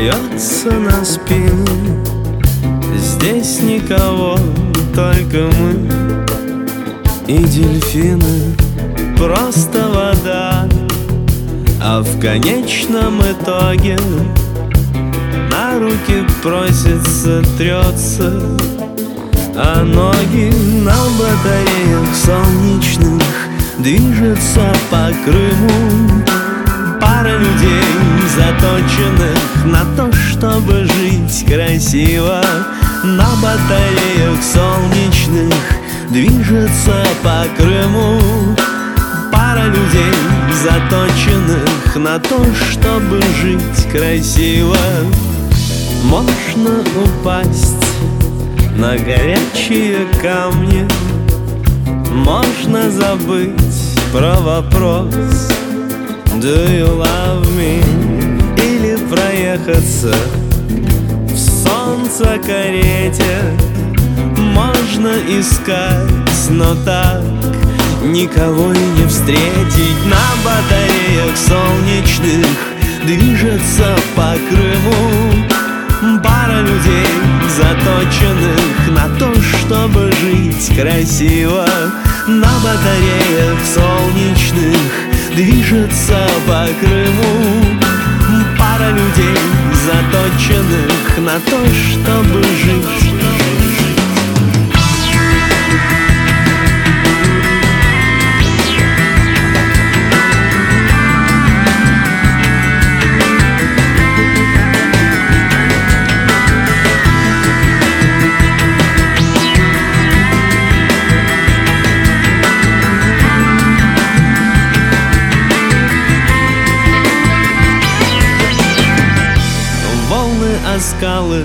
льется на спину. Здесь никого, только мы и дельфины, просто вода. А в конечном итоге на руки просится, трется, а ноги на батареях солнечных движется по Крыму. Пара людей, заточенных на то, чтобы жить красиво, на батареях солнечных движется по Крыму. Пара людей, заточенных на то, чтобы жить красиво. Можно упасть на горячие камни, можно забыть про вопрос Do you love me? Или проехаться в солнце карете. Можно искать, но так никого и не встретить. На батареях солнечных движется по Крыму. Пара людей, заточенных на то, чтобы жить красиво, на батареях солнечных движется по Крыму. Пара людей, заточенных на то, чтобы жить. Скалы,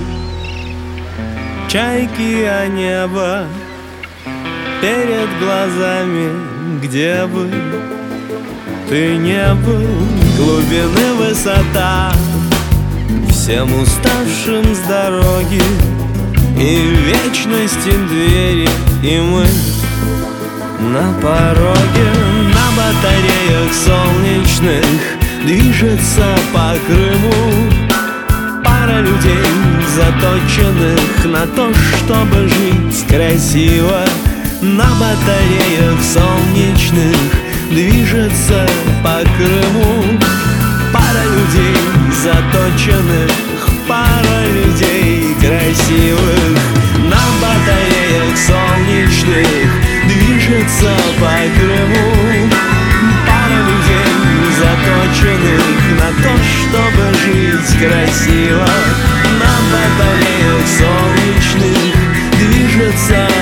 чайки, а небо перед глазами, где бы ты не был. Глубины высота, всем уставшим с дороги, и вечности двери, и мы на пороге. На батареях солнечных движется по Крыму. Пара людей, заточенных на то, чтобы жить красиво, на батареях солнечных движется по Крыму. Пара людей, заточенных, пара людей красивых, на батареях солнечных движется по Крыму. Пара людей, заточенных на то, чтобы жить красиво, на батареях солнечных движется